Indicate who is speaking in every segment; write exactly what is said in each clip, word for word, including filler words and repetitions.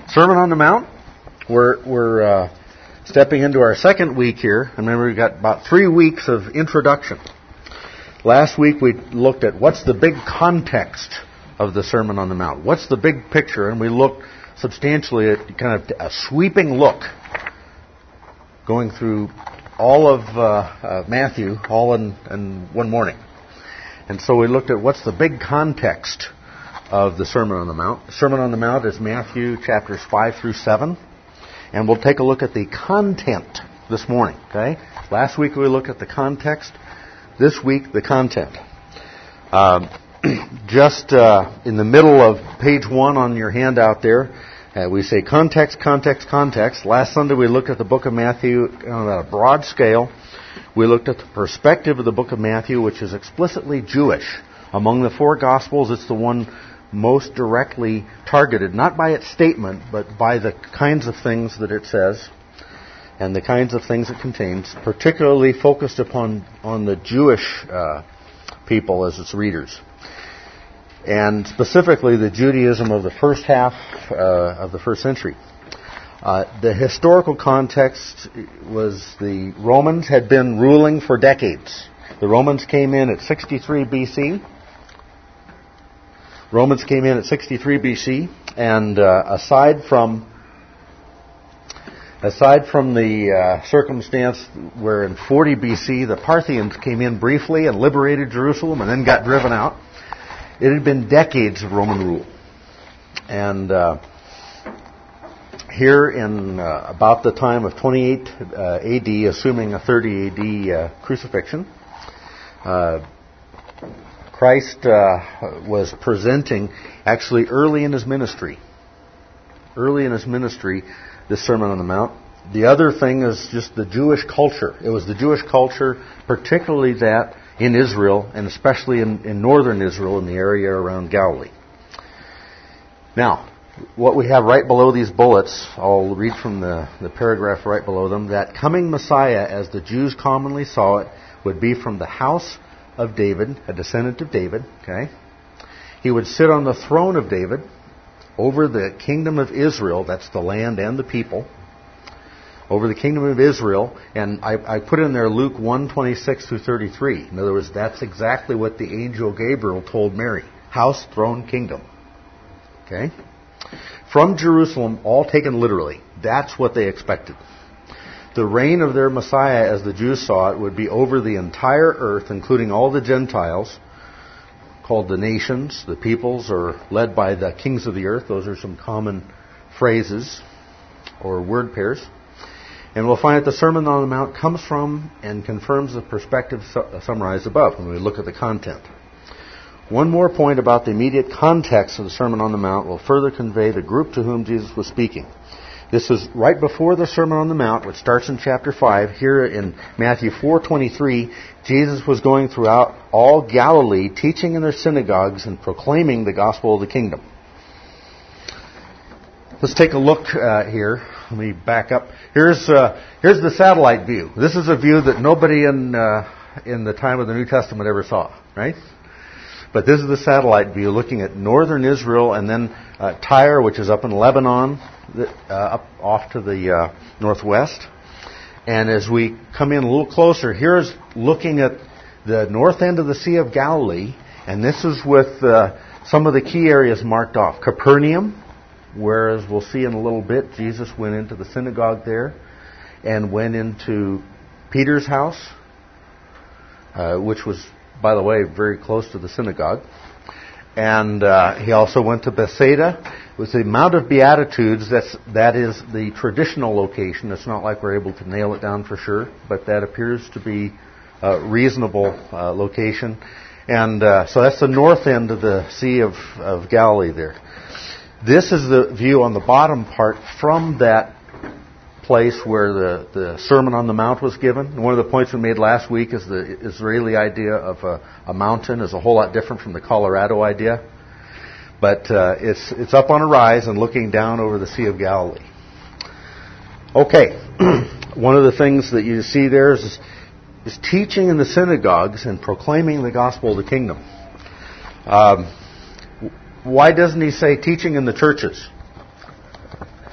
Speaker 1: Sermon on the Mount. We're we're uh, stepping into our second week here. Remember, we've got about three weeks of introduction. Last week we looked at what's the big context of the Sermon on the Mount. What's the big picture? And we looked substantially at kind of a sweeping look, going through all of uh, uh, Matthew, all in, in one morning. And so we looked at what's the big context of the Sermon on the Mount. The Sermon on the Mount is Matthew chapters five through seven. And we'll take a look at the content this morning. Okay? Last week we looked at the context. This week, the content. Um, just uh, in the middle of page one on your handout there, uh, we say context, context, context. Last Sunday we looked at the book of Matthew on a broad scale. We looked at the perspective of the book of Matthew, which is explicitly Jewish. Among the four Gospels, it's the one most directly targeted, not by its statement, but by the kinds of things that it says and the kinds of things it contains, particularly focused upon on the Jewish uh, people as its readers. And specifically the Judaism of the first half uh, of the first century. Uh, the historical context was the Romans had been ruling for decades. The Romans came in at sixty-three B C. Romans came in at sixty-three B C, and uh, aside from aside from the uh, circumstance where in forty B C the Parthians came in briefly and liberated Jerusalem and then got driven out, it had been decades of Roman rule. And uh, here in uh, about the time of twenty-eight uh, A D, assuming a thirty A D uh, crucifixion, uh, Christ uh, was presenting, actually early in his ministry, early in his ministry, this Sermon on the Mount. The other thing is just the Jewish culture. It was the Jewish culture, particularly that in Israel, and especially in, in northern Israel, in the area around Galilee. Now, what we have right below these bullets, I'll read from the, the paragraph right below them, that coming Messiah, as the Jews commonly saw it, would be from the house of David, a descendant of David, okay? He would sit on the throne of David over the kingdom of Israel, that's the land and the people, over the kingdom of Israel, and I, I put in there Luke one twenty-six through thirty-three. In other words, that's exactly what the angel Gabriel told Mary. House, throne, kingdom. Okay? From Jerusalem, all taken literally. That's what they expected. The reign of their Messiah, as the Jews saw it, would be over the entire earth, including all the Gentiles, called the nations. The peoples are led by the kings of the earth. Those are some common phrases or word pairs. And we'll find that the Sermon on the Mount comes from and confirms the perspective su- summarized above when we look at the content. One more point about the immediate context of the Sermon on the Mount will further convey the group to whom Jesus was speaking. This is right before the Sermon on the Mount, which starts in chapter five. Here in Matthew four twenty-three, Jesus was going throughout all Galilee, teaching in their synagogues and proclaiming the gospel of the kingdom. Let's take a look uh, here. Let me back up. Here's uh, here's the satellite view. This is a view that nobody in uh, in the time of the New Testament ever saw, right? But this is the satellite view looking at northern Israel and then uh, Tyre, which is up in Lebanon, uh, up off to the uh, northwest. And as we come in a little closer, here's looking at the north end of the Sea of Galilee, and this is with uh, some of the key areas marked off. Capernaum, whereas we'll see in a little bit, Jesus went into the synagogue there and went into Peter's house, uh, which was, by the way, very close to the synagogue. And uh, he also went to Bethsaida. It was the Mount of Beatitudes. That's, that is the traditional location. It's not like we're able to nail it down for sure, but that appears to be a reasonable uh, location. And uh, so that's the north end of the Sea of, of Galilee there. This is the view on the bottom part from that place where the, the Sermon on the Mount was given. One of the points we made last week is the Israeli idea of a, a mountain is a whole lot different from the Colorado idea. But uh, it's it's up on a rise and looking down over the Sea of Galilee. Okay, one of the things that you see there is, is teaching in the synagogues and proclaiming the gospel of the kingdom. Um, why doesn't he say teaching in the churches?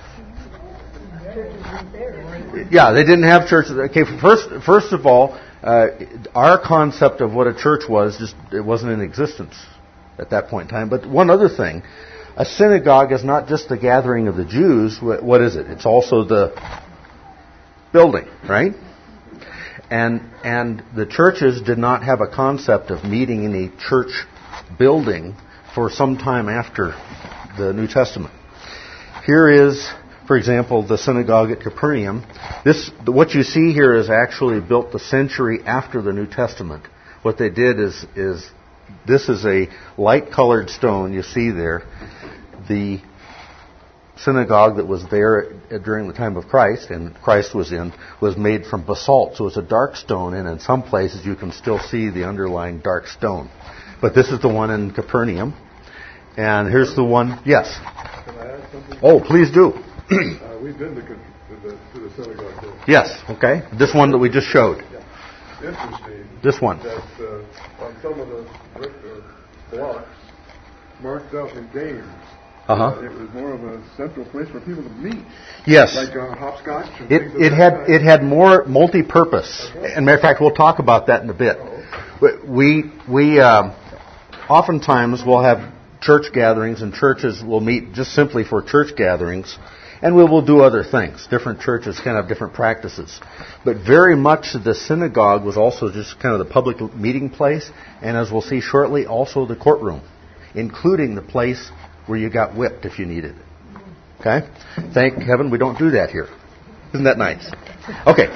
Speaker 1: Yeah, they didn't have churches. Okay, first, first of all, uh, our concept of what a church was, just it wasn't in existence at that point in time. But one other thing, a synagogue is not just the gathering of the Jews. What is it? It's also the building, right? And and the churches did not have a concept of meeting in a church building for some time after the New Testament. Here is, for example, the synagogue at Capernaum. This, what you see here is actually built the century after the New Testament. What they did is, is this is a light-colored stone you see there. The synagogue that was there during the time of Christ, and Christ was in, was made from basalt. So it's a dark stone, and in some places you can still see the underlying dark stone. But this is the one in Capernaum. And here's the one, yes.
Speaker 2: Can I add something?
Speaker 1: Oh, please do.
Speaker 2: uh, we've been to, to, the, to the synagogue there.
Speaker 1: Yes, okay. This one that we just showed.
Speaker 2: Yeah. Interesting.
Speaker 1: This one.
Speaker 2: That uh, on some of the brick uh, blocks marked out in games.
Speaker 1: Uh-huh.
Speaker 2: Uh, it was more of a central place for people to meet.
Speaker 1: Yes.
Speaker 2: Like uh, hopscotch. And
Speaker 1: it
Speaker 2: things of
Speaker 1: it
Speaker 2: that
Speaker 1: had
Speaker 2: kind.
Speaker 1: it had more multi-purpose.
Speaker 2: Okay.
Speaker 1: And matter of fact, we'll talk about that in a bit.
Speaker 2: Oh.
Speaker 1: We we um, oftentimes will have church gatherings, and churches will meet just simply for church gatherings, and we will do other things. Different churches can have different practices. But very much the synagogue was also just kind of the public meeting place, and as we'll see shortly, also the courtroom, including the place where you got whipped if you needed it. Okay? Thank heaven we don't do that here. Isn't that nice? Okay.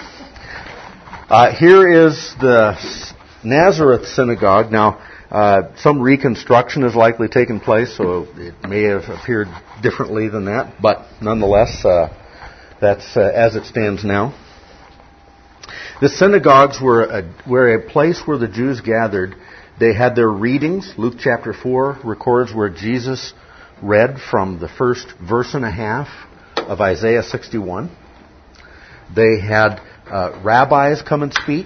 Speaker 1: Uh, here is the Nazareth synagogue. Now, Uh, some reconstruction has likely taken place, so it may have appeared differently than that, but nonetheless, uh, that's uh, as it stands now. The synagogues were a, were a place where the Jews gathered. They had their readings. Luke chapter four records where Jesus read from the first verse and a half of Isaiah sixty-one. They had uh, rabbis come and speak.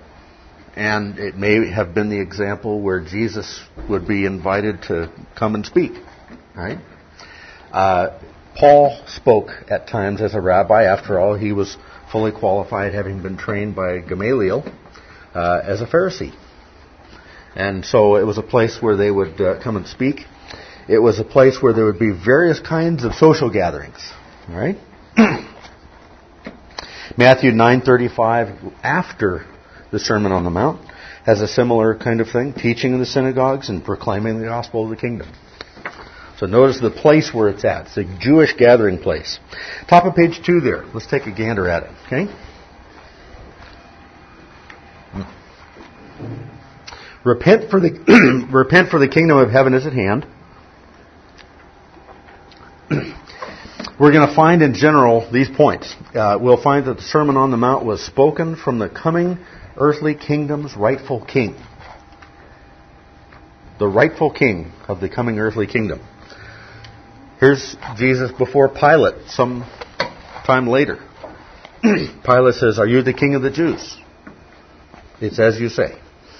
Speaker 1: And it may have been the example where Jesus would be invited to come and speak. Right? Uh, Paul spoke at times as a rabbi. After all, he was fully qualified, having been trained by Gamaliel uh, as a Pharisee. And so it was a place where they would uh, come and speak. It was a place where there would be various kinds of social gatherings. All right? Matthew nine thirty-five, after the Sermon on the Mount, has a similar kind of thing, teaching in the synagogues and proclaiming the gospel of the kingdom. So notice the place where it's at. It's a Jewish gathering place. Top of page two there. Let's take a gander at it, okay? Repent for the repent for the kingdom of heaven is at hand. We're going to find in general these points. Uh, we'll find that the Sermon on the Mount was spoken from the coming earthly kingdom's rightful king. The rightful king of the coming earthly kingdom. Here's Jesus before Pilate some time later. Pilate says, "Are you the king of the Jews?" It's as you say.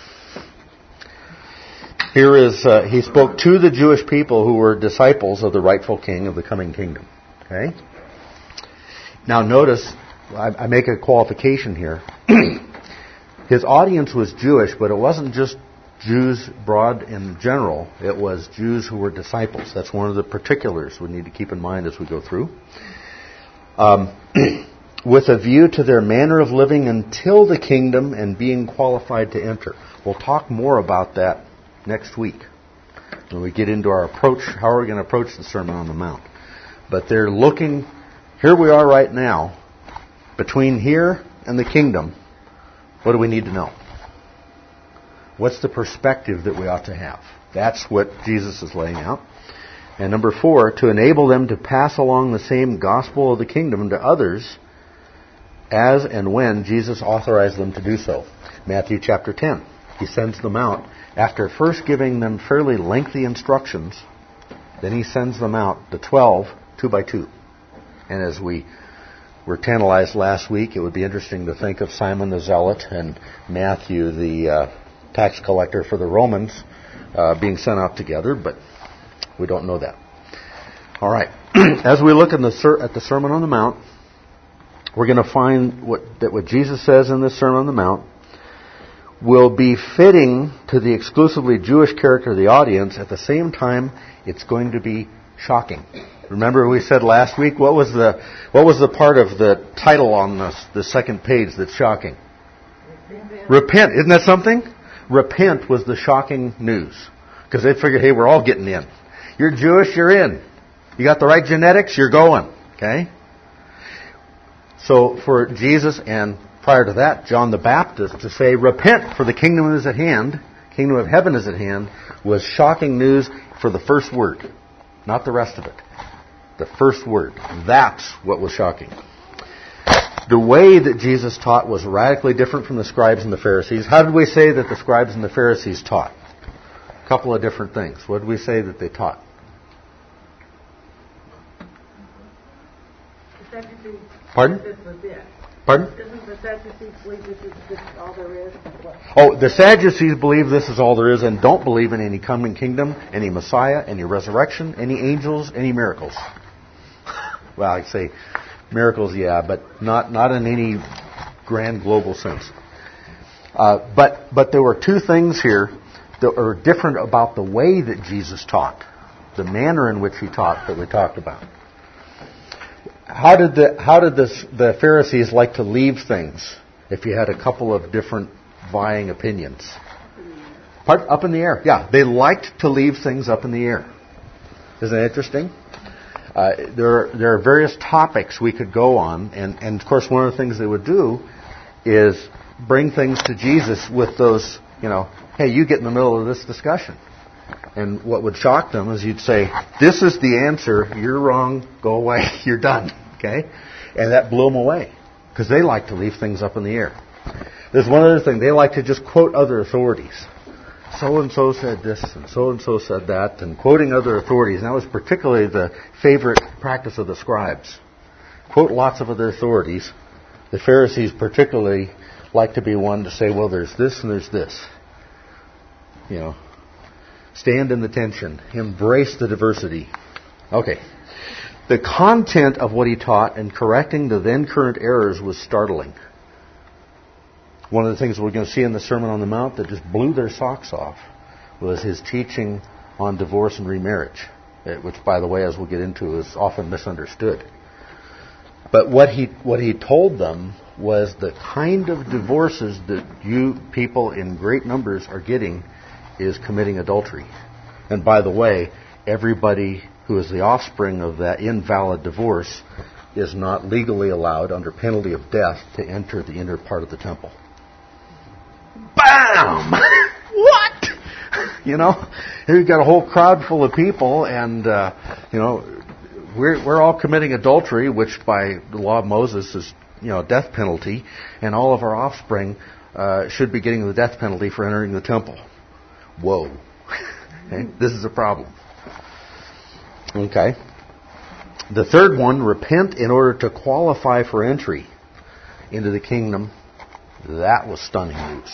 Speaker 1: Here is, uh, he spoke to the Jewish people who were disciples of the rightful king of the coming kingdom. Okay? Now notice, I, I make a qualification here. His audience was Jewish, but it wasn't just Jews broad in general. It was Jews who were disciples. That's one of the particulars we need to keep in mind as we go through. Um, with a view to their manner of living until the kingdom and being qualified to enter. We'll talk more about that next week when we get into our approach, how are we going to approach the Sermon on the Mount. But they're looking, here we are right now, between here and the kingdom. What do we need to know? What's the perspective that we ought to have? That's what Jesus is laying out. And number four, to enable them to pass along the same gospel of the kingdom to others as and when Jesus authorized them to do so. Matthew chapter ten. He sends them out. After first giving them fairly lengthy instructions, then he sends them out, the twelve, two by two. And as we were tantalized last week, it would be interesting to think of Simon the Zealot and Matthew, the uh, tax collector for the Romans, uh, being sent out together, but we don't know that. All right. As we look in the ser- at the Sermon on the Mount, we're going to find what, that what Jesus says in this Sermon on the Mount will be fitting to the exclusively Jewish character of the audience. At the same time, it's going to be shocking. Remember we said last week, what was the what was the part of the title on the, the second page that's shocking? Repent. Repent. Isn't that something? Repent was the shocking news. Because they figured, hey, we're all getting in. You're Jewish, you're in. You got the right genetics, you're going. Okay? So for Jesus and prior to that, John the Baptist, to say, repent, for the kingdom is at hand, kingdom of heaven is at hand, was shocking news for the first word. Not the rest of it. The first word. That's what was shocking. The way that Jesus taught was radically different from the scribes and the Pharisees. How did we say that the scribes and the Pharisees taught? A couple of different things. What did we say that they taught? Pardon? Pardon?
Speaker 3: Doesn't the Sadducees believe this is, this is all there is?
Speaker 1: Oh, the Sadducees believe this is all there is and don't believe in any coming kingdom, any Messiah, any resurrection, any angels, any miracles. Well, I'd say miracles, yeah, but not, not in any grand global sense. Uh, but but there were two things here that are different about the way that Jesus taught, the manner in which he taught that we talked about. How did the how did this, the Pharisees like to leave things if you had a couple of different vying opinions? Part, up in the air. Yeah, they liked to leave things up in the air. Isn't that interesting? Uh, there, are, there are various topics we could go on, and, and of course one of the things they would do is bring things to Jesus with those, you know, hey, you get in the middle of this discussion. And what would shock them is you'd say, this is the answer, you're wrong, go away, you're done. Okay? And that blew them away, because they like to leave things up in the air. There's one other thing, they like to just quote other authorities. So-and-so said this, and so-and-so said that, and quoting other authorities. And that was particularly the favorite practice of the scribes. Quote lots of other authorities. The Pharisees particularly like to be one to say, well, there's this and there's this. You know, stand in the tension. Embrace the diversity. Okay. The content of what he taught and correcting the then current errors was startling. One of the things we're going to see in the Sermon on the Mount that just blew their socks off was his teaching on divorce and remarriage, which, by the way, as we'll get into, is often misunderstood. But what he what he told them was the kind of divorces that you people in great numbers are getting is committing adultery. And by the way, everybody who is the offspring of that invalid divorce is not legally allowed under penalty of death to enter the inner part of the temple. Bam! What? You know, here you've got a whole crowd full of people, and uh, you know, we're we're all committing adultery, which by the law of Moses is, you know, death penalty, and all of our offspring uh, should be getting the death penalty for entering the temple. Whoa! Okay? This is a problem. Okay. The third one: repent in order to qualify for entry into the kingdom. That was stunning news.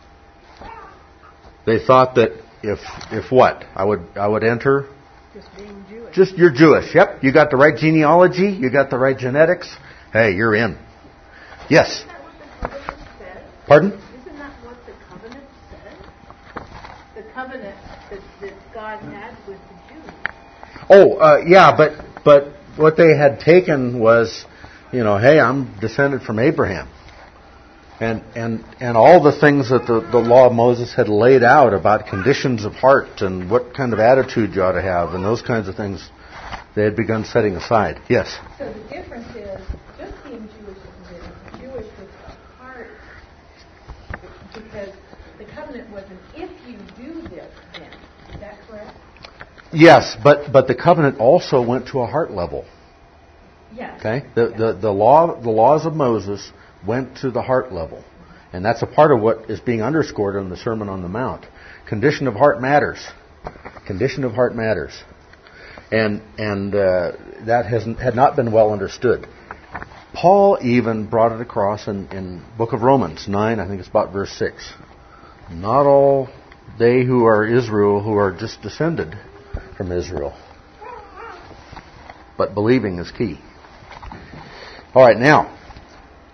Speaker 1: They thought that if if what? I would I would enter?
Speaker 3: Just being Jewish.
Speaker 1: Just you're Jewish. Yep. You got the right genealogy. You got the right genetics. Hey, you're in. Yes.
Speaker 3: Isn't that what the covenant said?
Speaker 1: Pardon?
Speaker 3: Isn't that what the covenant said? The covenant that, that God had with the Jews.
Speaker 1: Oh, uh, yeah, but but what they had taken was, you know, hey, I'm descended from Abraham. And and and all the things that the, the law of Moses had laid out about conditions of heart and what kind of attitude you ought to have and those kinds of things, they had begun setting aside. Yes?
Speaker 3: So the difference is, just being Jewish isn't Jewish with a heart, because the covenant wasn't if you do this then. Is that correct?
Speaker 1: Yes, but, but the covenant also went to a heart level.
Speaker 3: Yes.
Speaker 1: Okay? The, the, the law the laws of Moses went to the heart level. And that's a part of what is being underscored in the Sermon on the Mount. Condition of heart matters. Condition of heart matters. And and uh, that hasn't had not been well understood. Paul even brought it across in, in book of Romans nine, I think it's about verse six. Not all they who are Israel who are just descended from Israel. But believing is key. All right, now,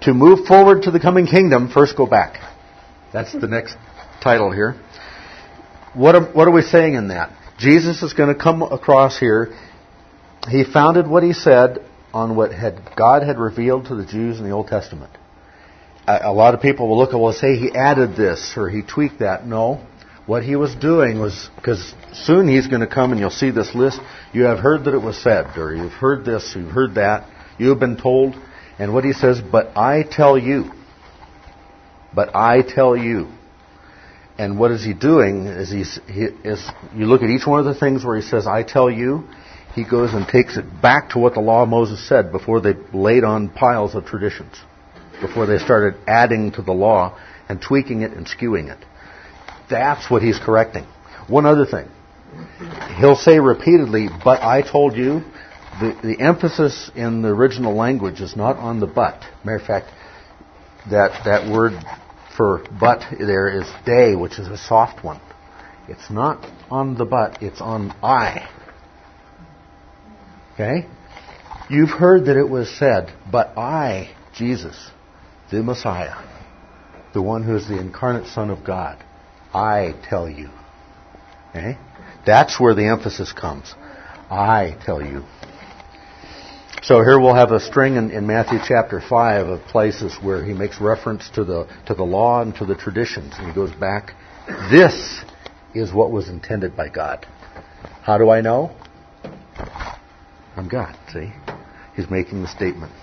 Speaker 1: To move forward to the coming kingdom, first go back. That's the next title here. What are, what are we saying in that? Jesus is going to come across here. He founded what he said on what had God had revealed to the Jews in the Old Testament. A, a lot of people will look and will say he added this or he tweaked that. No. What he was doing was, because soon he's going to come and you'll see this list. You have heard that it was said, or you've heard this, you've heard that. You have been told. And what he says, but I tell you. But I tell you. And what is he doing is he's, he is, you look at each one of the things where he says, I tell you, he goes and takes it back to what the law of Moses said before they laid on piles of traditions, before they started adding to the law and tweaking it and skewing it. That's what he's correcting. One other thing. He'll say repeatedly, but I told you. The, the emphasis in the original language is not on the but. Matter of fact, that, that word for but there is day, which is a soft one. It's not on the but, it's on I. Okay? You've heard that it was said, but I, Jesus, the Messiah, the one who is the incarnate Son of God, I tell you. Okay? That's where the emphasis comes. I tell you. So here we'll have a string in, in Matthew chapter five of places where he makes reference to the to the law and to the traditions. And he goes back. This is what was intended by God. How do I know? I'm God, see? He's making the statement.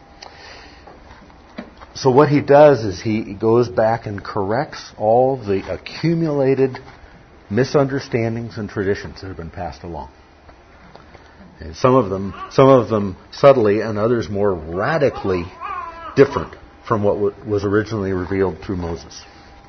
Speaker 1: So what he does is he goes back and corrects all the accumulated misunderstandings and traditions that have been passed along. And some of them, some of them subtly, and others more radically different from what was originally revealed through Moses.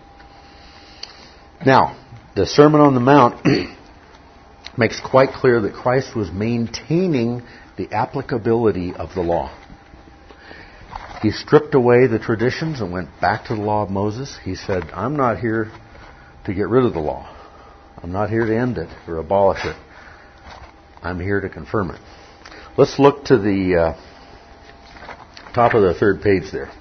Speaker 1: Now, the Sermon on the Mount makes quite clear that Christ was maintaining the applicability of the law. He stripped away the traditions and went back to the law of Moses. He said, I'm not here to get rid of the law. I'm not here to end it or abolish it. I'm here to confirm it. Let's look to the uh, top of the third page there.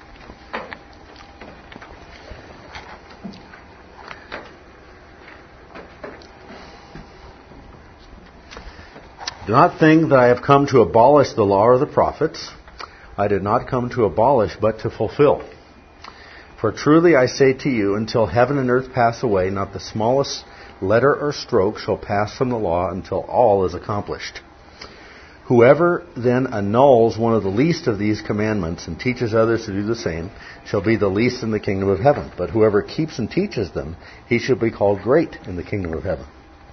Speaker 1: Do not think that I have come to abolish the law or the prophets. I did not come to abolish, but to fulfill. For truly I say to you, until heaven and earth pass away, not the smallest letter or stroke shall pass from the law until all is accomplished. Whoever then annuls one of the least of these commandments and teaches others to do the same shall be the least in the kingdom of heaven. But whoever keeps and teaches them, he shall be called great in the kingdom of heaven.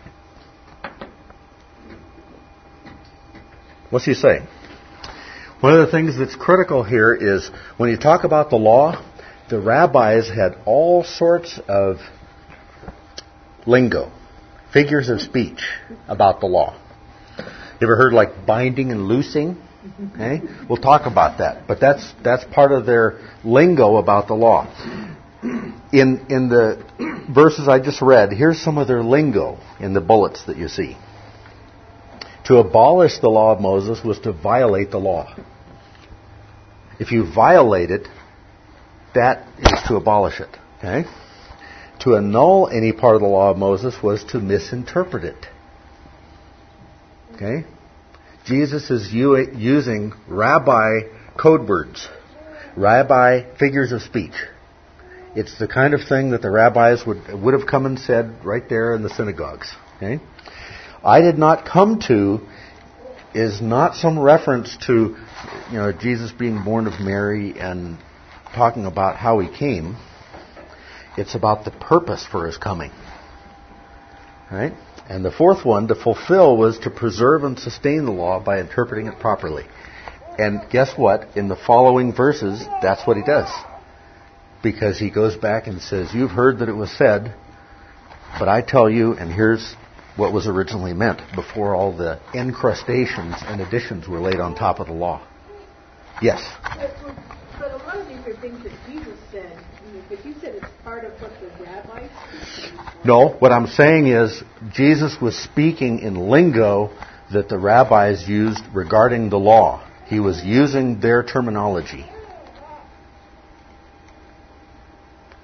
Speaker 1: What's he saying? One of the things that's critical here is when you talk about the law, the rabbis had all sorts of lingo, figures of speech about the law. You ever heard like binding and loosing? Okay, we'll talk about that. But that's that's part of their lingo about the law. In in the verses I just read, here's some of their lingo in the bullets that you see. To abolish the law of Moses was to violate the law. If you violate it, that is to abolish it. Okay? To annul any part of the law of Moses was to misinterpret it. Okay? Jesus is u- using rabbi code words, rabbi figures of speech. It's the kind of thing that the rabbis would would have come and said right there in the synagogues. Okay? I did not come to is not some reference to, you know, Jesus being born of Mary and talking about how he came. It's about the purpose for his coming. Right? And the fourth one, to fulfill, was to preserve and sustain the law by interpreting it properly. And guess what? In the following verses, that's what he does. Because he goes back and says, you've heard that it was said, but I tell you, and here's what was originally meant before all the incrustations and additions were laid on top of the law. Yes?
Speaker 3: But, but a lot of these are things that Jesus said. But you said it's part of what the rabbis said.
Speaker 1: No, what I'm saying is Jesus was speaking in lingo that the rabbis used regarding the law. He was using their terminology.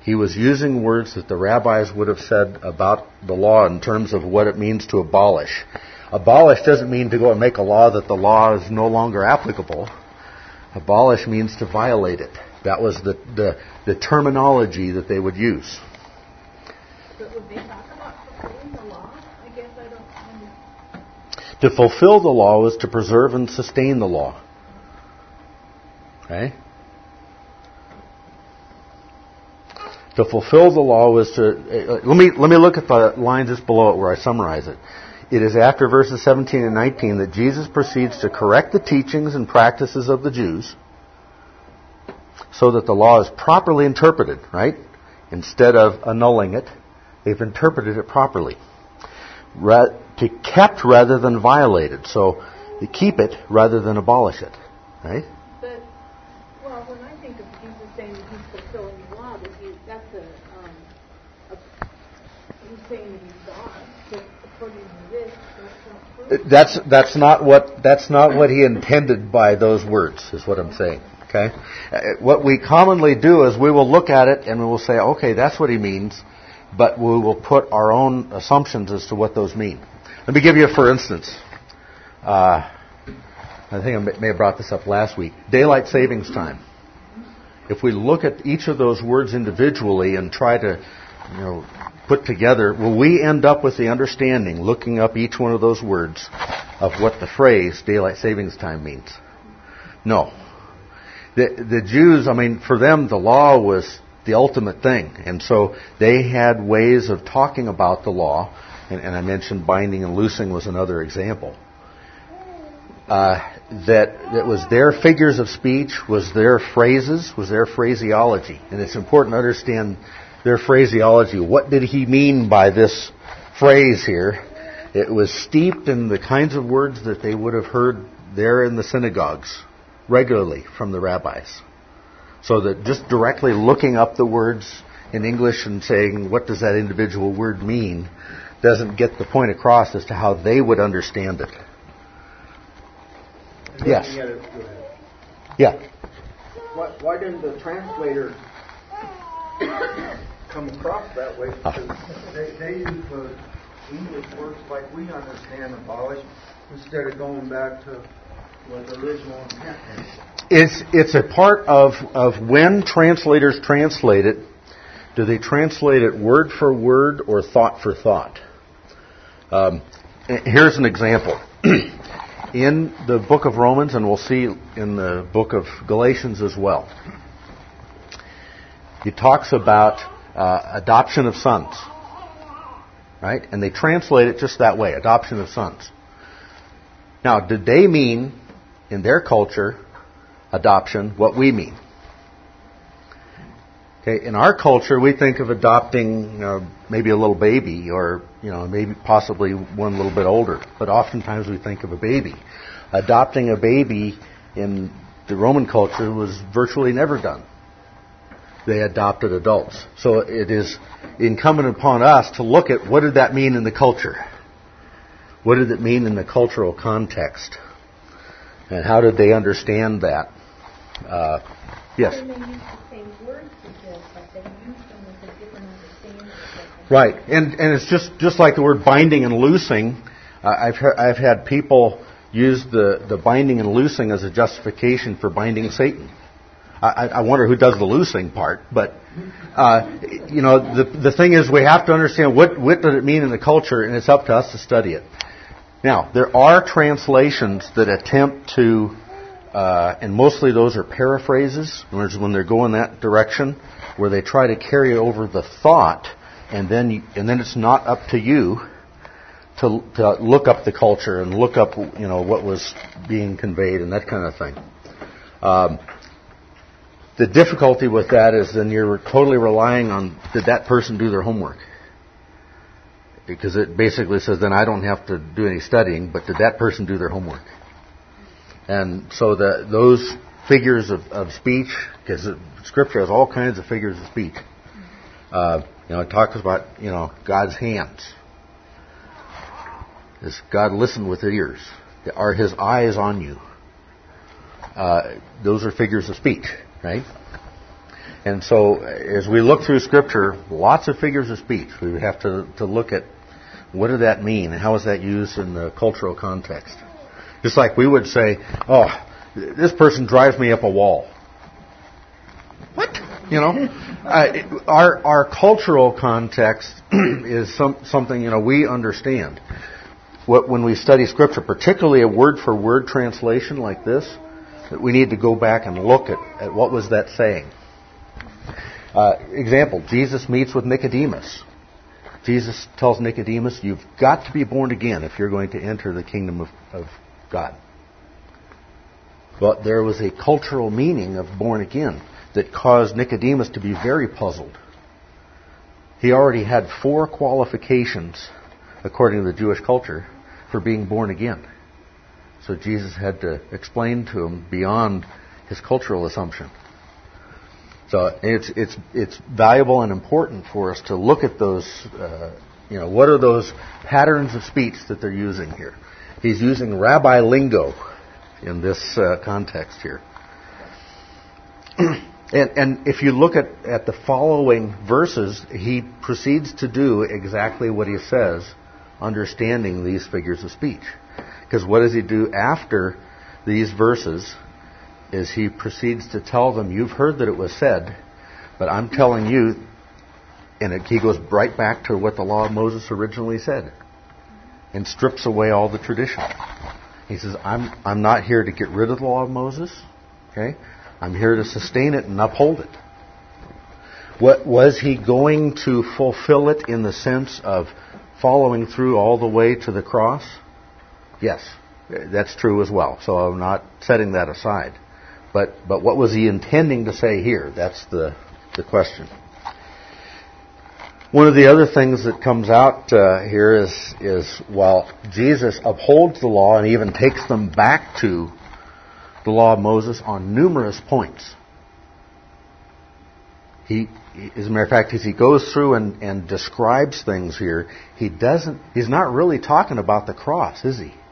Speaker 1: He was using words that the rabbis would have said about the law in terms of what it means to abolish. Abolish doesn't mean to go and make a law that the law is no longer applicable. Abolish means to violate it. That was the, the, the terminology that they would use.
Speaker 3: But would they talk about fulfilling the law? I guess I don't understand.
Speaker 1: To fulfill the law was to preserve and sustain the law. Okay? To fulfill the law was to... Uh, let me let me look at the line just below it where I summarize it. It is after verses seventeen and nineteen that Jesus proceeds to correct the teachings and practices of the Jews so that the law is properly interpreted, right? Instead of annulling it, they've interpreted it properly. Ra- to kept rather than violated. So, to keep it rather than abolish it, right?
Speaker 3: But, well, when I think of Jesus saying that he's fulfilling the law, that he, that's a, um, a, he's saying that he's God. But according to this, that's not true.
Speaker 1: That's that's not what that's not what he intended by those words, is what I'm saying. Okay, what we commonly do is we will look at it and we will say, okay, that's what he means, but we will put our own assumptions as to what those mean. Let me give you a for instance. Uh, I think I may have brought this up last week. Daylight savings time. If we look at each of those words individually and try to, you know, put together, will we end up with the understanding, looking up each one of those words, of what the phrase daylight savings time means? No. The, the Jews, I mean, for them, the law was the ultimate thing. And so they had ways of talking about the law. And, and I mentioned binding and loosing was another example. Uh, that, that was their figures of speech, was their phrases, was their phraseology. And it's important to understand their phraseology. What did he mean by this phrase here? It was steeped in the kinds of words that they would have heard there in the synagogues regularly from the rabbis. So that just directly looking up the words in English and saying, what does that individual word mean, doesn't get the point across as to how they would understand it. Yes. Yeah.
Speaker 4: Why, why didn't the translator come across that way? Because they, they use the English words like we understand abolish instead of going back to what the original intent is.
Speaker 1: It's, it's a part of, of when translators translate it, do they translate it word for word or thought for thought? Um, here's an example. In the book of Romans, and we'll see in the book of Galatians as well, it talks about uh, adoption of sons, right? And they translate it just that way, adoption of sons. Now, did they mean, in their culture, adoption, what we mean? Okay, in our culture, we think of adopting uh, maybe a little baby, or you know, maybe possibly one a little bit older. But oftentimes we think of a baby. Adopting a baby in the Roman culture was virtually never done. They adopted adults. So it is incumbent upon us to look at what did that mean in the culture. What did it mean in the cultural context? And how did they understand that? Uh, yes?
Speaker 3: They may use the same words as this, but they use them with a different understanding.
Speaker 1: Right. And and it's just, just like the word binding and loosing. Uh, I've he- I've had people use the, the binding and loosing as a justification for binding Satan. I, I wonder who does the loosing part, but uh, you know, the the thing is, we have to understand what what does it mean in the culture, and it's up to us to study it. Now, there are translations that attempt to, uh, and mostly those are paraphrases, in other words, when they're going that direction, where they try to carry over the thought, and then you, and then it's not up to you to to look up the culture and look up, you know, what was being conveyed and that kind of thing. Um, The difficulty with that is then you're totally relying on, did that person do their homework? Because it basically says then I don't have to do any studying, but did that person do their homework? And so the, those figures of, of speech, because Scripture has all kinds of figures of speech. Uh, you know, it talks about, you know, God's hands. Does God listen with his ears? Are his eyes on you? Uh, those are figures of speech. Right? And so as we look through Scripture, lots of figures of speech. We have to, to look at what did that mean and how is that used in the cultural context. Just like we would say, oh, this person drives me up a wall. What? You know, uh, our our cultural context is some, something, you know, we understand. What, when we study Scripture, particularly a word-for-word translation like this, that we need to go back and look at, at what was that saying. Uh, example, Jesus meets with Nicodemus. Jesus tells Nicodemus, you've got to be born again if you're going to enter the kingdom of, of God. But there was a cultural meaning of born again that caused Nicodemus to be very puzzled. He already had four qualifications, according to the Jewish culture, for being born again. So Jesus had to explain to him beyond his cultural assumption. So it's it's it's valuable and important for us to look at those, uh, you know, what are those patterns of speech that they're using here. He's using rabbi lingo in this uh, context here. And, and if you look at, at the following verses, he proceeds to do exactly what he says, understanding these figures of speech. Because what does he do after these verses is he proceeds to tell them, you've heard that it was said, but I'm telling you, and it, he goes right back to what the law of Moses originally said, and strips away all the tradition. He says, I'm I'm not here to get rid of the law of Moses, okay? I'm here to sustain it and uphold it. What was he going to fulfill it in the sense of following through all the way to the cross? Yes, that's true as well. So I'm not setting that aside. But but what was he intending to say here? That's the the question. One of the other things that comes out uh, here is is while Jesus upholds the law and even takes them back to the law of Moses on numerous points. He, as a matter of fact, as he goes through and, and describes things here, he doesn't. He's not really talking about the cross, is he?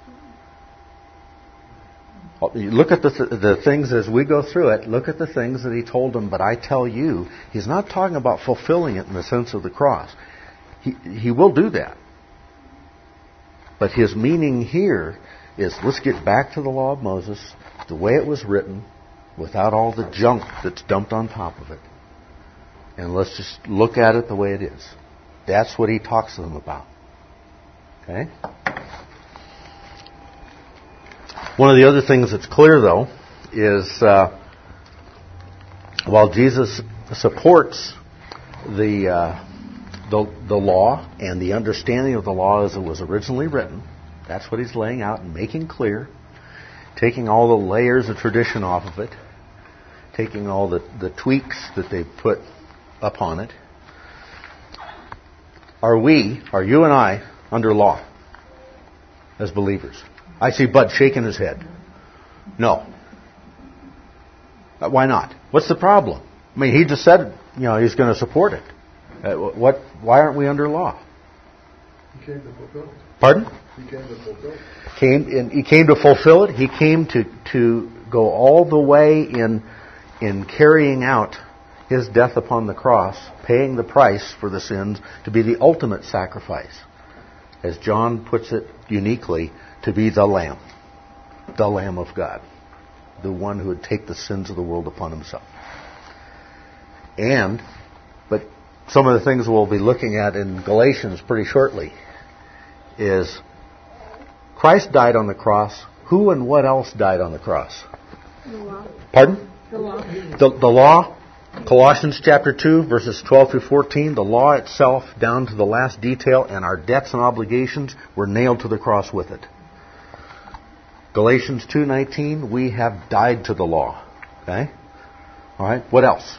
Speaker 1: You look at the th- the things as we go through it. Look at the things that he told them. But I tell you, he's not talking about fulfilling it in the sense of the cross. He he will do that. But his meaning here is let's get back to the law of Moses, the way it was written, without all the junk that's dumped on top of it. And let's just look at it the way it is. That's what he talks to them about. Okay? One of the other things that's clear, though, is uh, while Jesus supports the, uh, the the law and the understanding of the law as it was originally written, that's what he's laying out and making clear, taking all the layers of tradition off of it, taking all the, the tweaks that they put upon it. Are we, are you and I, under law as believers? I see Bud shaking his head. No. Uh, why not? What's the problem? I mean, he just said, you know, he's going to support it. Uh, what? Why aren't we under law?
Speaker 2: He came to fulfill it.
Speaker 1: Pardon?
Speaker 2: He came to fulfill it.
Speaker 1: Came in, he came to fulfill it. He came to to go all the way in in carrying out his death upon the cross, paying the price for the sins, to be the ultimate sacrifice. As John puts it uniquely, to be the Lamb, the Lamb of God, the one who would take the sins of the world upon himself. And, but some of the things we'll be looking at in Galatians pretty shortly is Christ died on the cross. Who and what else died on the cross?
Speaker 3: The law.
Speaker 1: Pardon?
Speaker 3: The law.
Speaker 1: The, the law, Colossians chapter two, verses twelve through fourteen, the law itself down to the last detail, and our debts and obligations were nailed to the cross with it. Galatians two nineteen, we have died to the law. Okay? All right. What else?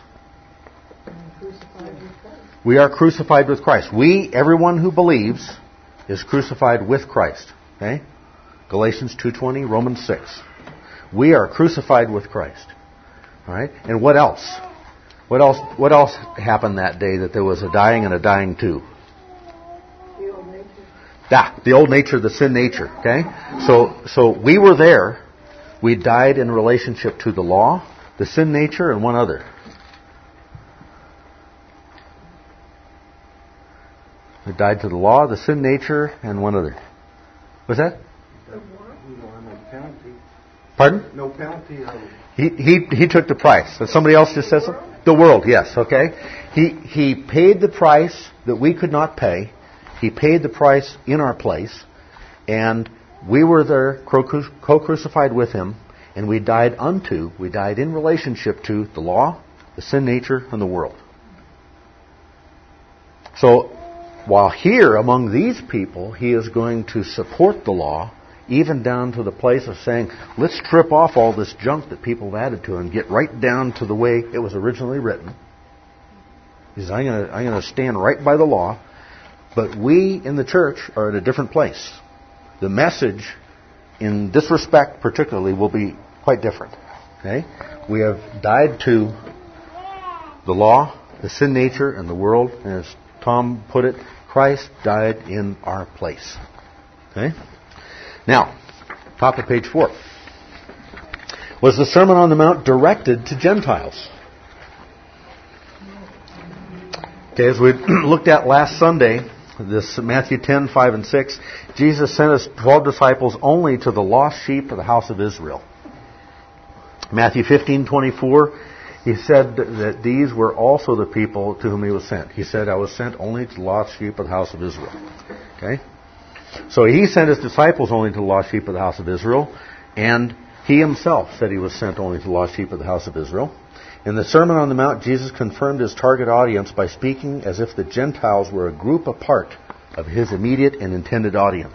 Speaker 1: We are crucified with Christ. We, everyone who believes, is crucified with Christ. Okay? Galatians two twenty, Romans six. We are crucified with Christ. All right? And what else? What else? What else happened that day that there was a dying and a dying too?
Speaker 3: The old nature.
Speaker 1: Ah, the old nature, the sin nature. Okay? So, so we were there. We died in relationship to the law, the sin nature, and one other. It died to the law, the sin nature, and one other. What's that?
Speaker 2: No penalty.
Speaker 1: Pardon?
Speaker 2: No penalty.
Speaker 1: He, he, he took the price. Did somebody else just said something? The world, yes, okay. He, he paid the price that we could not pay. He paid the price in our place. And we were there co-crucified with Him. And we died unto, we died in relationship to the law, the sin nature, and the world. So, while here among these people, He is going to support the law, even down to the place of saying, let's strip off all this junk that people have added to it and get right down to the way it was originally written. He says, I'm going to I'm going to stand right by the law, but we in the church are at a different place. The message, in this respect particularly, will be quite different. Okay? We have died to the law, the sin nature, and the world, and as Tom put it, Christ died in our place. Okay? Now, top of page four. Was the Sermon on the Mount directed to Gentiles? Okay, as we looked at last Sunday, this Matthew ten, five, and six, Jesus sent His twelve disciples only to the lost sheep of the house of Israel. Matthew fifteen, twenty-four, He said that these were also the people to whom He was sent. He said, I was sent only to the lost sheep of the house of Israel. Okay? So He sent His disciples only to the lost sheep of the house of Israel, and He Himself said He was sent only to the lost sheep of the house of Israel. In the Sermon on the Mount, Jesus confirmed His target audience by speaking as if the Gentiles were a group apart of His immediate and intended audience.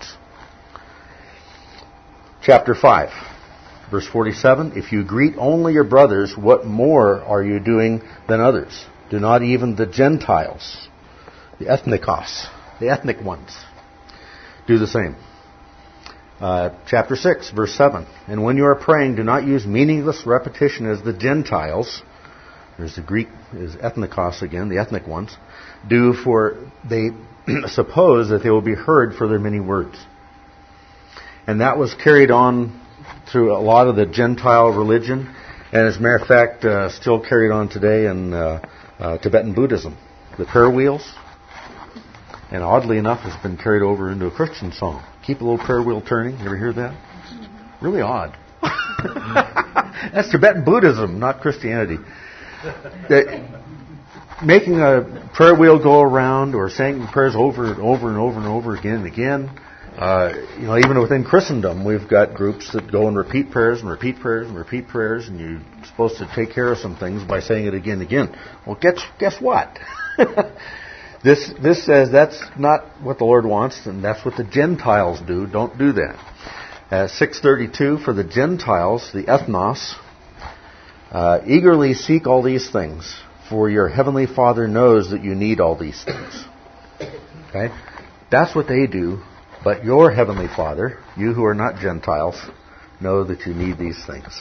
Speaker 1: Chapter five, verse forty-seven, if you greet only your brothers, what more are you doing than others? Do not even the Gentiles, the ethnikos, the ethnic ones, do the same. Uh, chapter six, verse seven. And when you are praying, do not use meaningless repetition as the Gentiles, there's the Greek, is ethnikos again, the ethnic ones, do, for they suppose that they will be heard for their many words. And that was carried on through a lot of the Gentile religion, and as a matter of fact, uh, still carried on today in uh, uh, Tibetan Buddhism. The prayer wheels, and oddly enough, has been carried over into a Christian song. Keep a little prayer wheel turning. You ever hear that? Really odd. That's Tibetan Buddhism, not Christianity. That, making a prayer wheel go around or saying prayers over and over and over and over again and again. Uh, you know, even within Christendom, we've got groups that go and repeat prayers and repeat prayers and repeat prayers, and you're supposed to take care of some things by saying it again and again. Well, guess guess what? This this says that's not what the Lord wants, and that's what the Gentiles do. Don't do that. Uh, six thirty-two, for the Gentiles, the ethnos, uh, eagerly seek all these things, for your heavenly Father knows that you need all these things. Okay? That's what they do, but your heavenly Father, you who are not Gentiles, know that you need these things.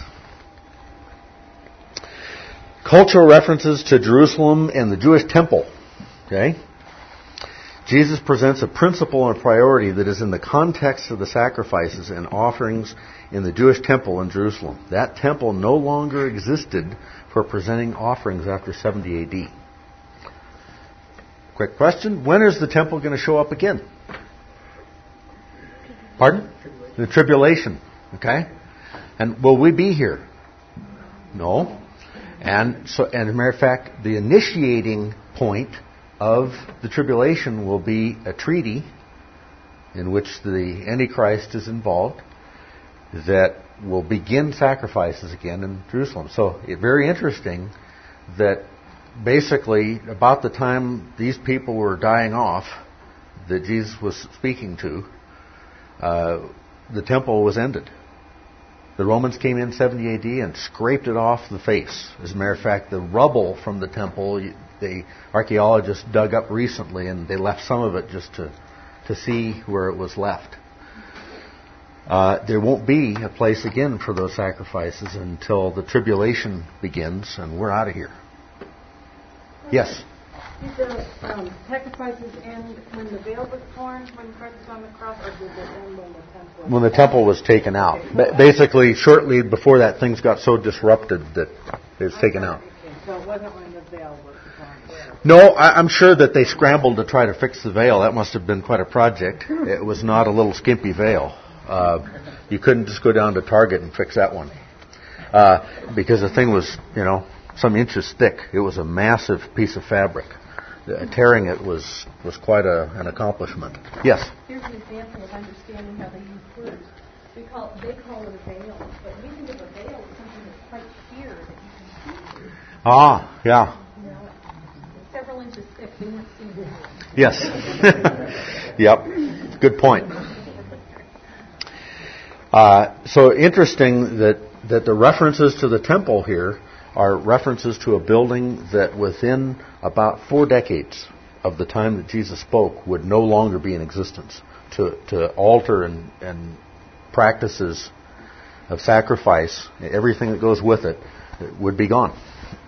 Speaker 1: Cultural references to Jerusalem and the Jewish temple. Okay? Jesus presents a principle and a priority that is in the context of the sacrifices and offerings in the Jewish temple in Jerusalem. That temple no longer existed for presenting offerings after seventy A D. Quick question. When is the temple going to show up again? Pardon? The tribulation. Okay? And will we be here? No. And so, and as a matter of fact, the initiating point of the tribulation will be a treaty in which the Antichrist is involved that will begin sacrifices again in Jerusalem. So it's very interesting that basically about the time these people were dying off that Jesus was speaking to, uh, the temple was ended. The Romans came in seventy A D and scraped it off the face. As a matter of fact, the rubble from the temple, the archaeologists dug up recently, and they left some of it just to, to see where it was left. Uh, there won't be a place again for those sacrifices until the tribulation begins, and we're out of here. Yes?
Speaker 3: Did the um, sacrifices end when the veil was torn, when Christ was on the cross, or did it end when the temple was
Speaker 1: When the temple was taken out. Ba- basically, shortly before that, things got so disrupted that it was taken out.
Speaker 3: So it wasn't when the veil was on.
Speaker 1: No, I, I'm sure that they scrambled to try to fix the veil. That must have been quite a project. It was not a little skimpy veil. Uh, you couldn't just go down to Target and fix that one. Uh, because the thing was, you know, some inches thick. It was a massive piece of fabric. Uh, tearing it was, was quite a, an accomplishment. Yes?
Speaker 5: Here's an example of understanding how they use words. We call, they call it a veil, but we think of a veil as something that's quite sheer that you can see through.
Speaker 1: Ah, yeah.
Speaker 5: You know, it's several inches thick. They weren't seeing it.
Speaker 1: Yes. Yep. Good point. Uh, so interesting that, that the references to the temple here are references to a building that within about four decades of the time that Jesus spoke would no longer be in existence. To, to altar and, and practices of sacrifice, everything that goes with it, it would be gone.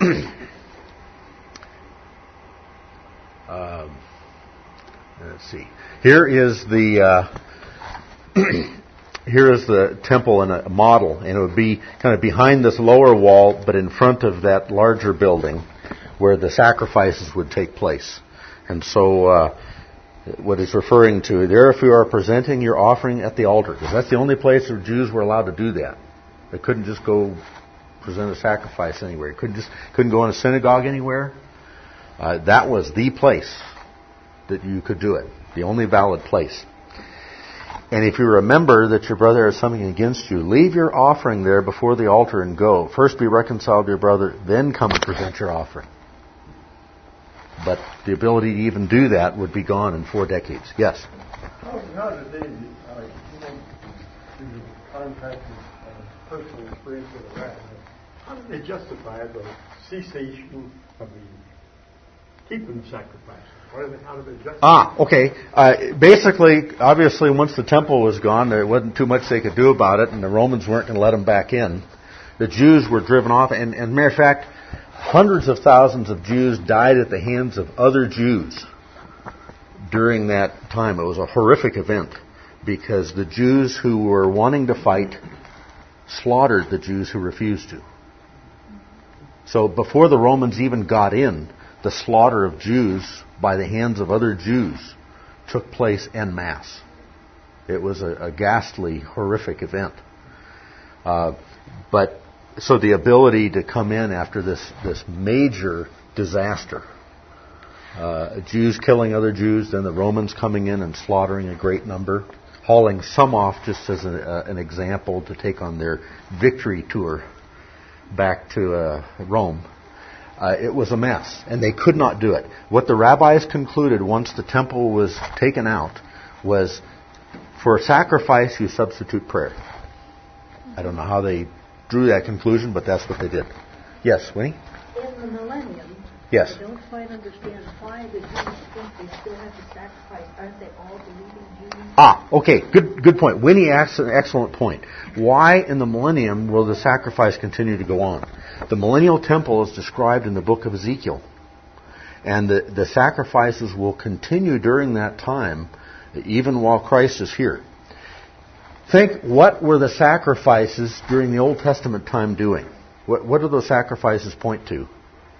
Speaker 1: uh, let's see. Here is the uh, here is the temple in a model, and it would be kind of behind this lower wall, but in front of that larger building where the sacrifices would take place. And so, uh, what he's referring to there, if you are presenting your offering at the altar, because that's the only place where Jews were allowed to do that. They couldn't just go present a sacrifice anywhere. Couldn't just couldn't go in a synagogue anywhere. Uh, that was the place that you could do it, the only valid place. And if you remember that your brother has something against you, leave your offering there before the altar and go. First be reconciled to your brother, then come and present your offering. But the ability to even do that would be gone in four decades. Yes?
Speaker 2: How, how did they, uh, you know, through contact and uh, personal experience with the rat, how did they justify the cessation of the keeping sacrifices? What did they, how did they justify?
Speaker 1: Ah, okay. Uh, basically, obviously, once the temple was gone, there wasn't too much they could do about it, and the Romans weren't going to let them back in. The Jews were driven off, and, and matter of fact, hundreds of thousands of Jews died at the hands of other Jews during that time. It was a horrific event because the Jews who were wanting to fight slaughtered the Jews who refused to. So before the Romans even got in, the slaughter of Jews by the hands of other Jews took place en masse. It was a, a ghastly, horrific event. Uh, but So the ability to come in after this, this major disaster, uh, Jews killing other Jews, then the Romans coming in and slaughtering a great number, hauling some off just as a, uh, an example to take on their victory tour back to uh, Rome. Uh, it was a mess, and they could not do it. What the rabbis concluded once the temple was taken out was, for sacrifice, you substitute prayer. I don't know how they drew that conclusion, but that's what they did. Yes, Winnie?
Speaker 5: In the millennium,
Speaker 1: yes.
Speaker 5: I don't quite understand why the Jews think they still have to sacrifice. Aren't they all believing Jews?
Speaker 1: Ah, okay. Good good point. Winnie asks an excellent point. Why in the millennium will the sacrifice continue to go on? The millennial temple is described in the book of Ezekiel. And the, the sacrifices will continue during that time, even while Christ is here. Think, what were the sacrifices during the Old Testament time doing? What, what do those sacrifices point to?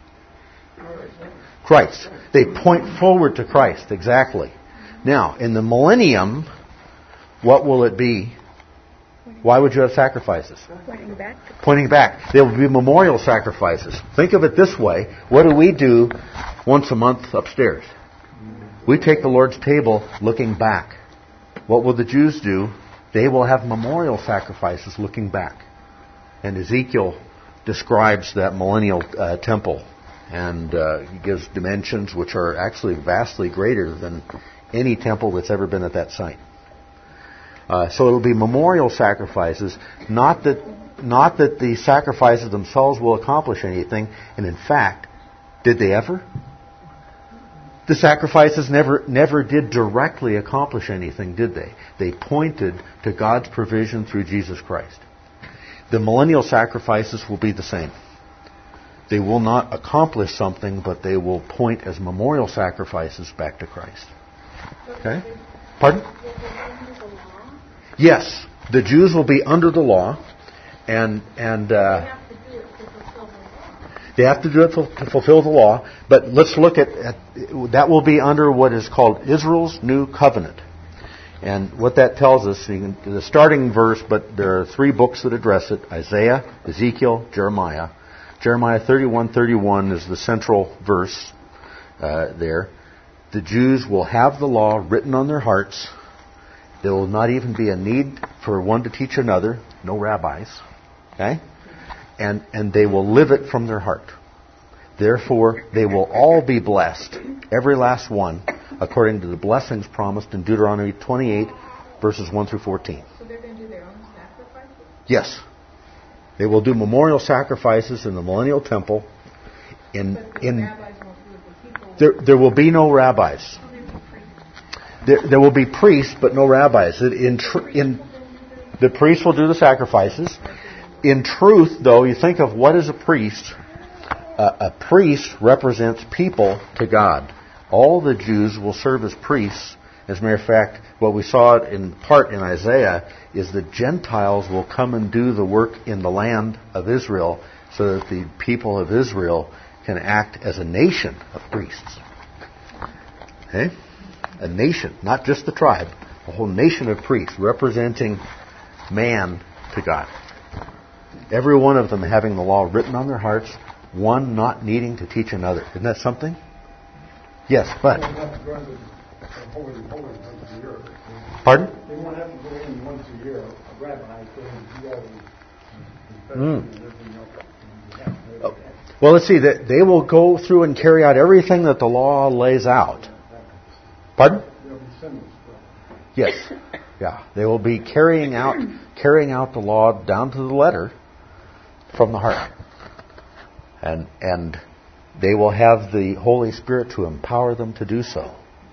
Speaker 1: Christ. They point forward to Christ, exactly. Now, in the millennium, what will it be? Why would you have sacrifices?
Speaker 5: Pointing back.
Speaker 1: Pointing back. There will be memorial sacrifices. Think of it this way. What do we do once a month upstairs? We take the Lord's table looking back. What will the Jews do? They will have memorial sacrifices looking back. And Ezekiel describes that millennial uh, temple. And uh, he gives dimensions which are actually vastly greater than any temple that's ever been at that site. Uh, so it'll be memorial sacrifices, not that not that the sacrifices themselves will accomplish anything. And in fact, did they ever? The sacrifices never never did directly accomplish anything, did they? They pointed to God's provision through Jesus Christ. The millennial sacrifices will be the same. They will not accomplish something, but they will point as memorial sacrifices back to Christ. Okay? Pardon? Yes, the Jews will be under the law, and and uh, They have to do it to fulfill the law. But let's look at, at that will be under what is called Israel's New Covenant. And what that tells us, you can, the starting verse, but there are three books that address it: Isaiah, Ezekiel, Jeremiah. Jeremiah thirty-one thirty-one is the central verse uh, there. The Jews will have the law written on their hearts. There will not even be a need for one to teach another. No rabbis. Okay? And, and they will live it from their heart. Therefore, they will all be blessed, every last one, according to the blessings promised in Deuteronomy twenty-eight, verses one through fourteen.
Speaker 3: So they're going to do their own sacrifices?
Speaker 1: Yes. They will do memorial sacrifices in the Millennial Temple. In,
Speaker 3: but the
Speaker 1: in,
Speaker 3: rabbis won't do it, the people...
Speaker 1: There, there will be no rabbis. There, there will be priests, but no rabbis. In, tr- in, the priests will do the sacrifices. In truth, though, you think of what is a priest. Uh, a priest represents people to God. All the Jews will serve as priests. As a matter of fact, what we saw in part in Isaiah is that Gentiles will come and do the work in the land of Israel so that the people of Israel can act as a nation of priests. Okay? A nation, not just the tribe, a whole nation of priests representing man to God. Every one of them having the law written on their hearts, one not needing to teach another. Isn't that something? Yes, but... Pardon?
Speaker 2: They won't have to go in once a year. A rabbi can do all the
Speaker 1: Mm. Oh. Well, let's see. They will go through and carry out everything that the law lays out. Pardon?
Speaker 2: They'll be sinless.
Speaker 1: Yes. Yeah. They will be carrying out carrying out the law down to the letter from the heart. And and they will have the Holy Spirit to empower them to do so.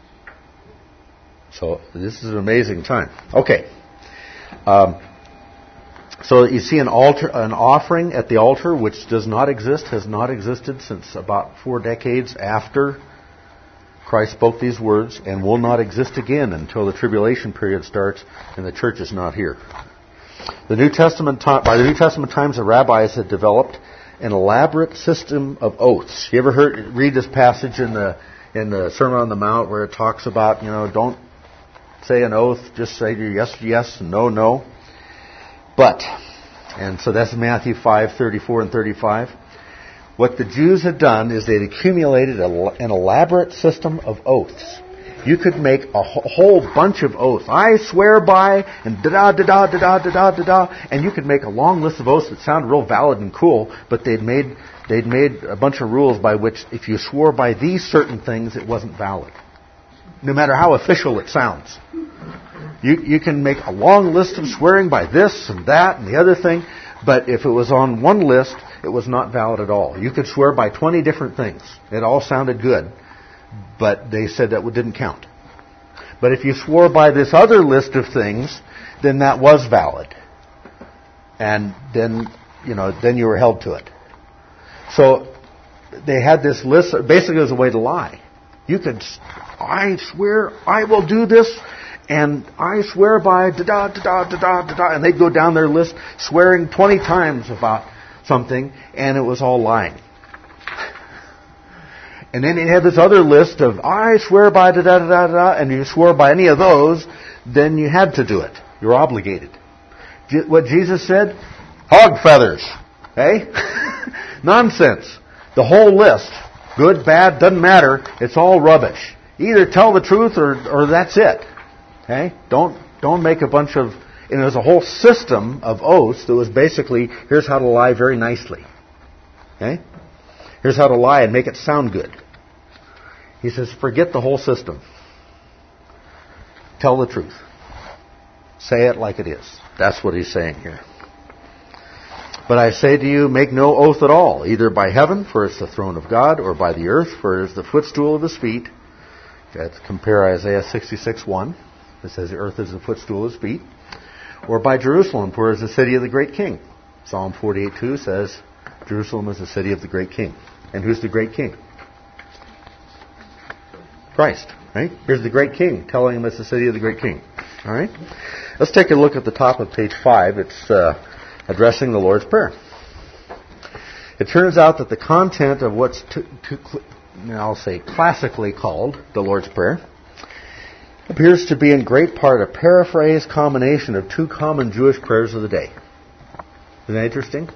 Speaker 1: So this is an amazing time. Okay. Um, so you see an altar, an offering at the altar, which does not exist, has not existed since about four decades after Christ spoke these words, and will not exist again until the tribulation period starts and the church is not here. The New Testament by the New Testament times, the rabbis had developed an elaborate system of oaths. You ever heard read this passage in the in the Sermon on the Mount where it talks about, you know, don't say an oath, just say yes, yes, and no, no. But, and so that's Matthew five, thirty-four and thirty-five. What the Jews had done is they'd accumulated a, an elaborate system of oaths. You could make a whole bunch of oaths. I swear by, and da-da, da-da, da-da, da-da, da-da. And you could make a long list of oaths that sounded real valid and cool, but they'd made, they'd made a bunch of rules by which if you swore by these certain things, it wasn't valid. No matter how official it sounds. You, you can make a long list of swearing by this and that and the other thing, but if it was on one list, it was not valid at all. You could swear by twenty different things. It all sounded good, but they said that didn't count. But if you swore by this other list of things, then that was valid. And then, you know, then you were held to it. So they had this list, basically it was a way to lie. You could, I swear I will do this, and I swear by da-da, da-da, da-da, da-da, and they'd go down their list swearing twenty times about something, and it was all lying. And then they had this other list of, I swear by da-da-da-da-da, and you swore by any of those, then you had to do it. You're obligated. What Jesus said? Hog feathers. Hey? Nonsense. The whole list. Good, bad, doesn't matter. It's all rubbish. Either tell the truth or, or that's it. Okay? Don't, don't make a bunch of... And there's a whole system of oaths that was basically, here's how to lie very nicely. Okay? Here's how to lie and make it sound good. He says, forget the whole system. Tell the truth. Say it like it is. That's what he's saying here. But I say to you, make no oath at all, either by heaven, for it's the throne of God, or by the earth, for it is the footstool of his feet. Let's compare Isaiah sixty-six one. It says the earth is the footstool of his feet. Or by Jerusalem, for it is the city of the great king. Psalm forty-eight two says, Jerusalem is the city of the great king. And who's the great king? Christ, right? Here's the great king telling him it's the city of the great king. All right? Let's take a look at the top of page five. It's uh, addressing the Lord's Prayer. It turns out that the content of what's, to, to, I'll say, classically called the Lord's Prayer appears to be in great part a paraphrased combination of two common Jewish prayers of the day. Isn't that interesting?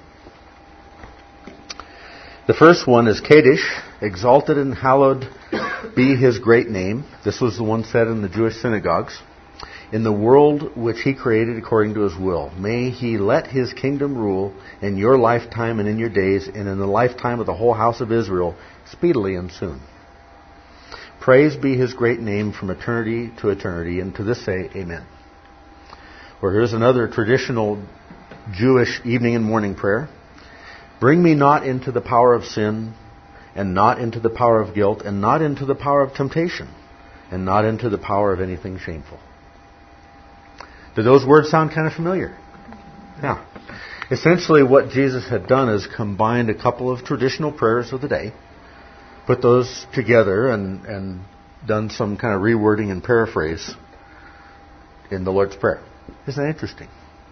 Speaker 1: The first one is Kaddish, exalted and hallowed be His great name. This was the one said in the Jewish synagogues. In the world which He created according to His will, may He let His kingdom rule in your lifetime and in your days, and in the lifetime of the whole house of Israel, speedily and soon. Praise be His great name from eternity to eternity, and to this say, Amen. Or here's another traditional Jewish evening and morning prayer. Bring me not into the power of sin, and not into the power of guilt, and not into the power of temptation, and not into the power of anything shameful. Do those words sound kind of familiar? Yeah. Essentially what Jesus had done is combined a couple of traditional prayers of the day, put those together and, and done some kind of rewording and paraphrase in the Lord's Prayer. Isn't that interesting?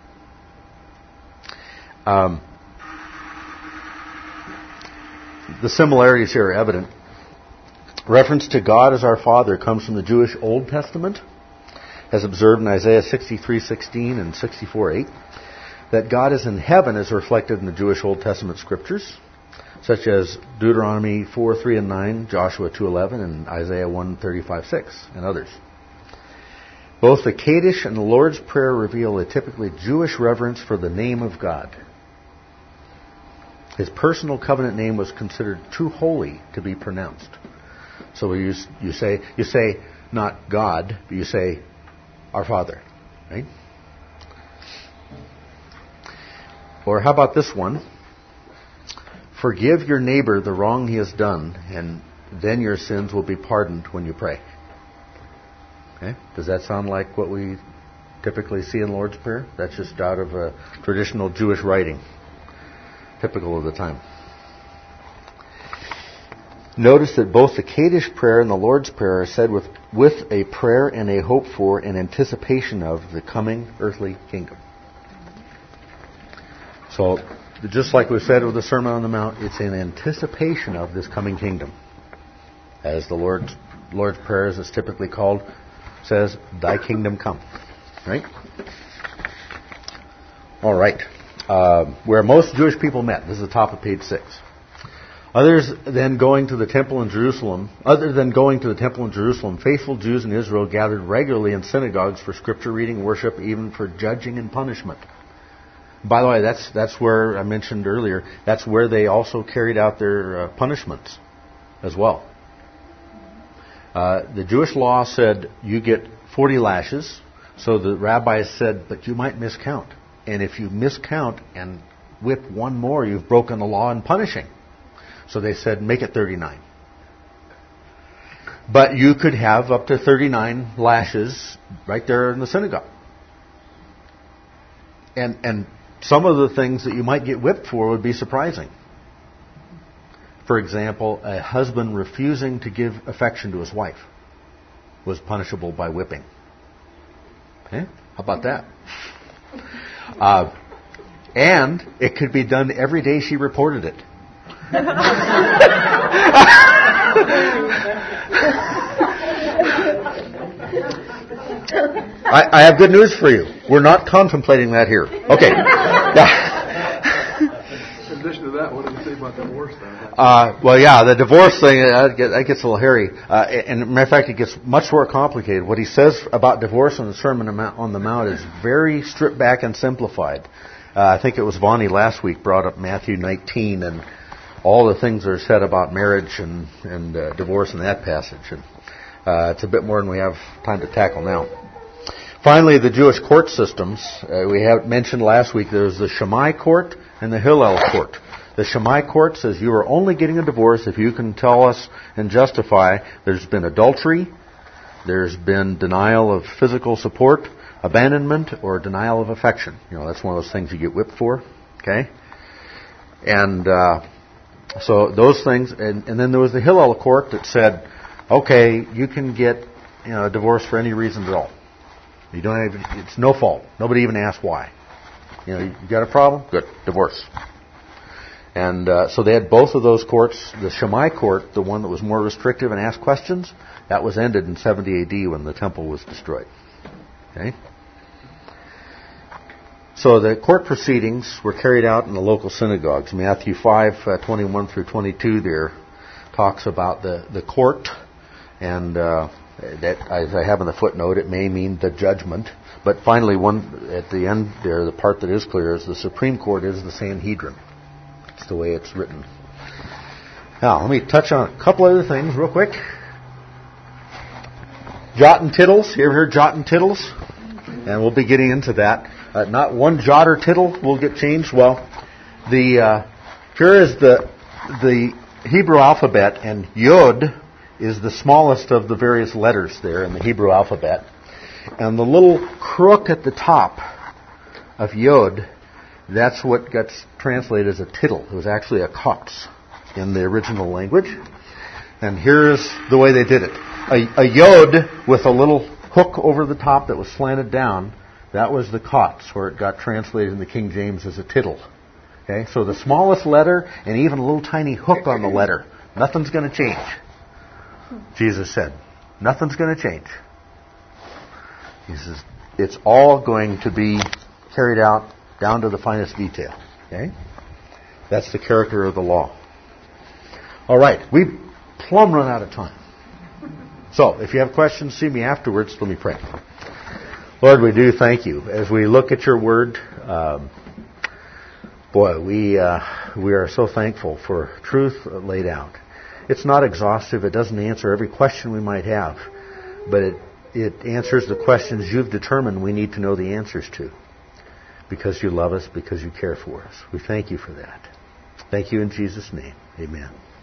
Speaker 1: Um, the similarities here are evident. Reference to God as our Father comes from the Jewish Old Testament, as observed in Isaiah sixty-three sixteen and sixty-four eight. That God is in heaven is reflected in the Jewish Old Testament scriptures, such as Deuteronomy four three and nine, Joshua two eleven, and Isaiah one thirty-five six, and others. Both the Kaddish and the Lord's Prayer reveal a typically Jewish reverence for the name of God. His personal covenant name was considered too holy to be pronounced. So you, you say you say not God, but you say our Father, right? Or how about this one? Forgive your neighbor the wrong he has done, and then your sins will be pardoned when you pray. Okay? Does that sound like what we typically see in Lord's Prayer? That's just out of a traditional Jewish writing, typical of the time. Notice that both the Kaddish prayer and the Lord's Prayer are said with, with a prayer and a hope for and anticipation of the coming earthly kingdom. So, just like we said with the Sermon on the Mount, it's in anticipation of this coming kingdom. As the Lord's, Lord's Prayer, as it's typically called, says, Thy kingdom come. Right? All right. Uh, where most Jewish people met. This is the top of page six. Others than going to the temple in Jerusalem, other than going to the temple in Jerusalem, faithful Jews in Israel gathered regularly in synagogues for scripture reading, worship, even for judging and punishment. By the way, that's that's where I mentioned earlier. That's where they also carried out their uh, punishments as well. Uh, the Jewish law said you get forty lashes. So the rabbis said, but you might miscount, and if you miscount and whip one more, you've broken the law in punishing. So they said, make it thirty-nine. But you could have up to thirty-nine lashes right there in the synagogue. And and some of the things that you might get whipped for would be surprising. For example, a husband refusing to give affection to his wife was punishable by whipping. Okay? How about that? Uh, and it could be done every day she reported it. I, I have good news for you. We're not contemplating that here. Okay.
Speaker 6: In addition to that, what did he say about divorce then?
Speaker 1: Uh, well, yeah, the divorce thing, uh, that gets a little hairy. Uh, and, matter of fact, it gets much more complicated. What he says about divorce in the Sermon on the Mount is very stripped back and simplified. Uh, I think it was Vonnie last week brought up Matthew nineteen and all the things that are said about marriage and, and uh, divorce in that passage. And uh, it's a bit more than we have time to tackle now. Finally, the Jewish court systems. Uh, we have mentioned last week there's the Shammai court and the Hillel court. The Shammai court says you are only getting a divorce if you can tell us and justify there's been adultery, there's been denial of physical support, abandonment, or denial of affection. You know, that's one of those things you get whipped for. Okay? And uh, so those things, and, and then there was the Hillel court that said, okay, you can get you know, a divorce for any reason at all. You don't even, it's no fault. Nobody even asked why. You know, you got a problem? Good. Divorce. And uh, so they had both of those courts. The Shammai court, the one that was more restrictive and asked questions, that was ended in seventy A D when the temple was destroyed. Okay? So the court proceedings were carried out in the local synagogues. Matthew five, uh, twenty-one through twenty-two there talks about the, the court, and uh, that, as I have in the footnote, it may mean the judgment. But finally, one at the end there, the part that is clear is the Supreme Court is the Sanhedrin. It's the way it's written. Now, let me touch on a couple other things real quick. Jot and tittles. You ever heard jot and tittles? And we'll be getting into that. Uh, not one jot or tittle will get changed. Well, the uh, here is the the Hebrew alphabet, and Yod is the smallest of the various letters there in the Hebrew alphabet. And the little crook at the top of Yod, that's what gets translated as a tittle. It was actually a kotz in the original language. And here's the way they did it. A, a Yod with a little hook over the top that was slanted down, that was the kotz, where it got translated in the King James as a tittle. Okay, so the smallest letter and even a little tiny hook on the letter, nothing's going to change. Jesus said, nothing's going to change. He says, it's all going to be carried out down to the finest detail. Okay? That's the character of the law. All right, we've plumb run out of time. So, if you have questions, see me afterwards. Let me pray. Lord, we do thank you. As we look at your word, um, boy, we uh, we are so thankful for truth laid out. It's not exhaustive. It doesn't answer every question we might have, but it it answers the questions you've determined we need to know the answers to, because you love us, because you care for us. We thank you for that. Thank you in Jesus' name. Amen.